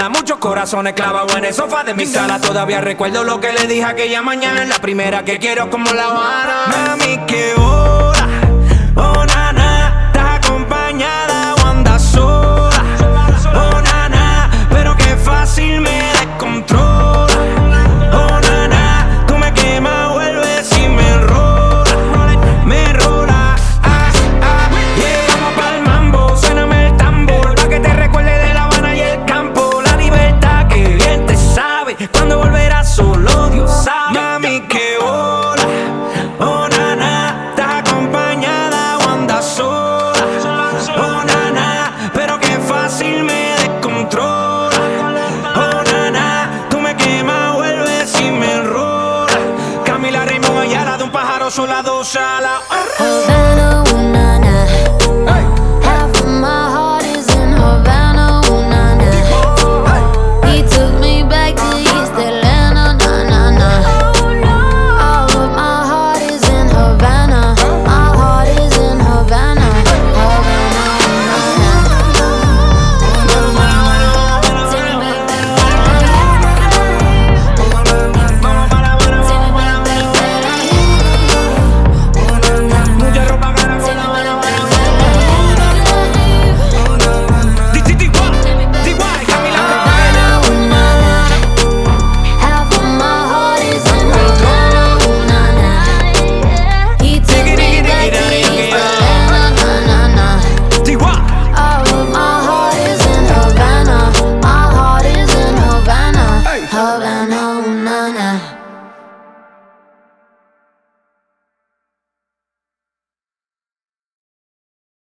mala, muchos corazones clavados en el sofá de mi sala. Todavía recuerdo lo que le dije aquella mañana, en la primera que quiero como La Habana. Mami, qué hora, oh nana, estás acompañada o andas sola, oh nana, pero qué fácil me descontrola, oh nana, tú me quemas, vuelves y me rola, yeah. Vamos pa'l mambo, suéname el tambor, pa' que te recuerde de La Habana y el campo. La libertad que bien te sabe, cuando volverás solo Dios sabe. Mami, qué hola, oh nana, estás acompañada o andas sola, oh nana, pero qué fácil me descontrola, oh nana, tú me quemas, vuelves y me enrola. Camila Raymond Ayala, de un pájaro sola, dos alas.